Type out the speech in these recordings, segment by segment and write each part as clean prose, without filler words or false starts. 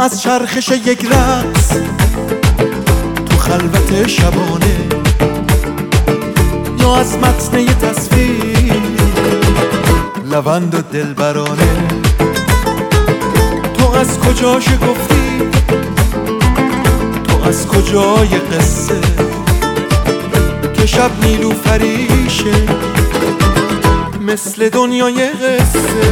از چرخش یک رقص تو خلوت شبانه، یا از متن یه تصویر لوند و دلبرانه. تو از کجا شکفتی، تو از کجای قصه که شب نیلوفریشه مثل دنیای قصه.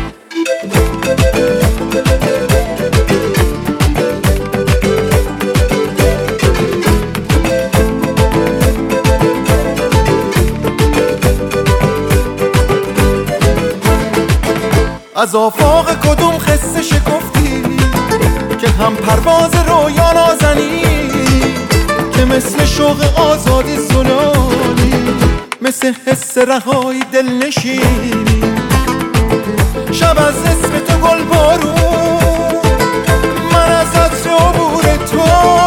از آفاق کدوم خسته شکفتی که هم پرواز رویا نازنی، که مثل شوق آزادی زلالی، مثل حس رهایی دلنشینی. شب از اسم تو گل بارون، من از عطر عبور تو،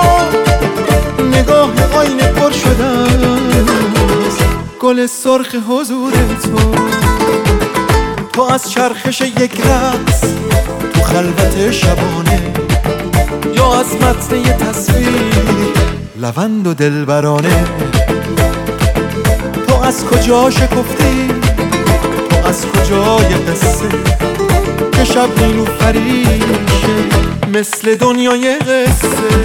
نگاه آینه پر شده است گل سرخ حضور تو. تو از چرخش یک رقص تو خلوت شبانه، یا از متن یه تصویر لوند و دلبرانه. تو از کجا شکفتی، تو از کجای قصه که شب نیلوفریشه مثل دنیای قصه.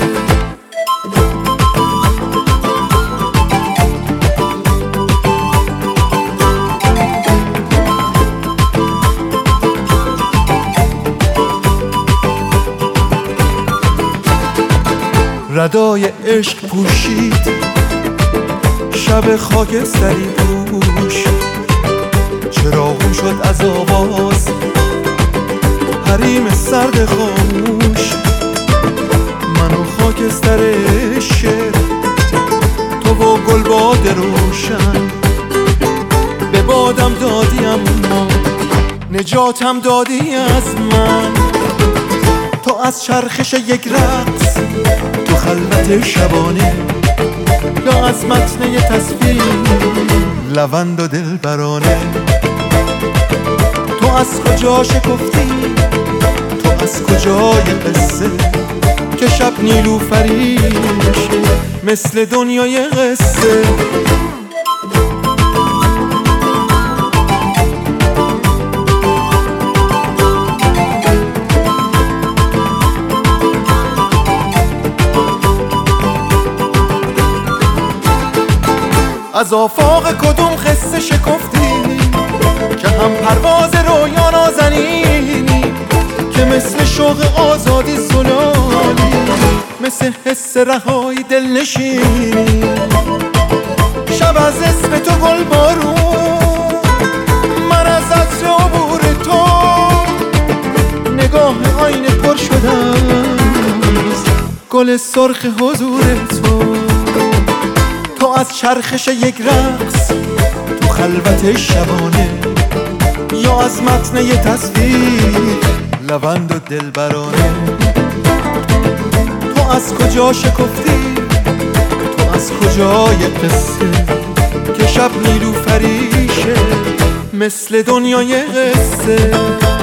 ردای عشق پوشید شب خاکستری پوش، چراغون شد از آواز حریم سرد خاموش. من و خاکستر شعر، تو و گلباد روشن، به بادم دادی اما نجاتم دادی از من. تو از چرخش یک رقص تو خلوت شبانه، یا از متن یه تصویر لوند و دلبرانه. تو از کجا شکفتی، تو از کجای قصه که شب نیلوفریشه مثل دنیای قصه. از آفاق کدوم خسته شکفتی که هم پرواز رویا نازنینی، که مثل شوق آزادی زلالی، مثل حس رهایی دلنشینی. شب از اسم تو گل بارون، من از عطر عبور تو، نگاه آینه پر شده است گل سرخ حضور تو. تو از چرخش یک رقص تو خلوت شبانه، یا از متن یه تصویر لوند و دلبرانه. تو از کجا شکفتی، تو از کجای قصه که شب نیلوفریشه مثل دنیای قصه.